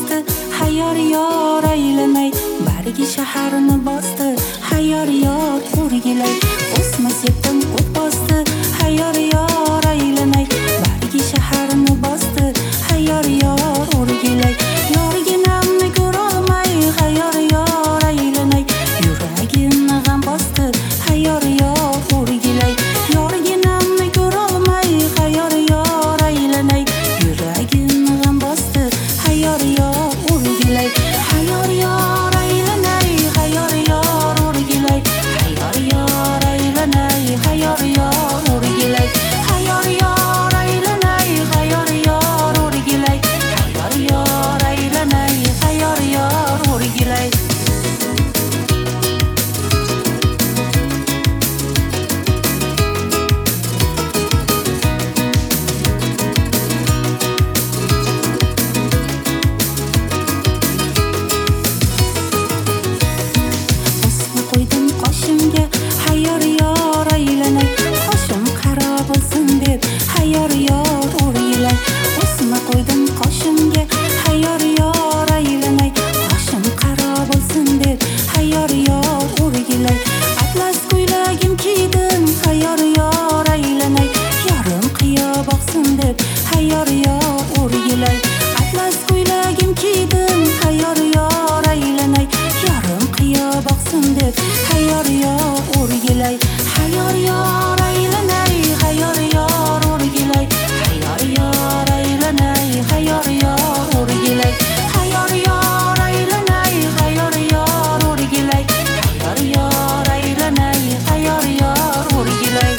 bosdi. Hayyor yor aylanay, bargi shaharni bosdi. Hayyor yor o'rgilay, o'smas yetdim o't bosdi. Hayyor yor aylanay, bargi shaharni bosdi. Hayyor yor o'rgilay, yorginamni ko'rolmay. Hayyor yor aylanay, yuragimni g'am bosdi. Hayyor yor o'rgilay, yorginamni ko'rolmay. Hayyor yor aylanay, yuragimni g'am bosdi. Hayyor yor o'rgilay, hayyor yor aylanay, hayyor yor o'rgilay. Hayyor yor aylanay, hayyor yor o'rgilay. Hayyor yor aylanay, hayyor yor o'rgilay. Hayyor yor aylanay, hayyor yor o'rgilay. O'sma qo'ydim qoshimga, hayyor yor aylanay. Qoshim qaro bo'lsin deb, hayyor yor o'rgilay. O'sma qo'ydim qoshimga, hayyor yor aylanay. Qoshim qaro bo'lsin deb, hayyor yor o'rgilay. Atlas ko'ylagim kiydim, hayyor yor aylanay. Yarim qiyo boqsin deb, hayyor yor o'rgilay. Atlas ko'ylagim kiydim, hayyor yor aylanay. Yarim qiyo boqsin deb, hayyor yor o'rgilay. Hayyor yor aylanay, hayyor yor o'rgilay. Hayyor yor aylanay, hayyor yor o'rgilay. Hayyor yor aylanay, hayyor yor o'rgilay. Hayyor yor aylanay, hayyor yor o'rgilay.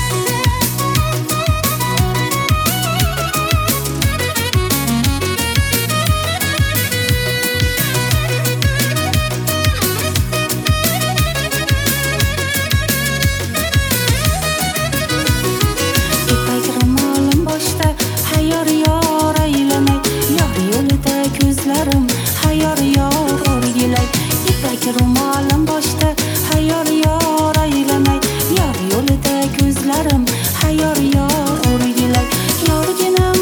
Ipak ro'molim boshda, hayyor yor aylanay. Yor yo'lida ko'zlarim, hayyor yor o'rgilay. Ipak ro'molim boshda, hayyor yor aylanay. Yor yo'lida ko'zlarim, hayyor yor o'rgilay. Yorginam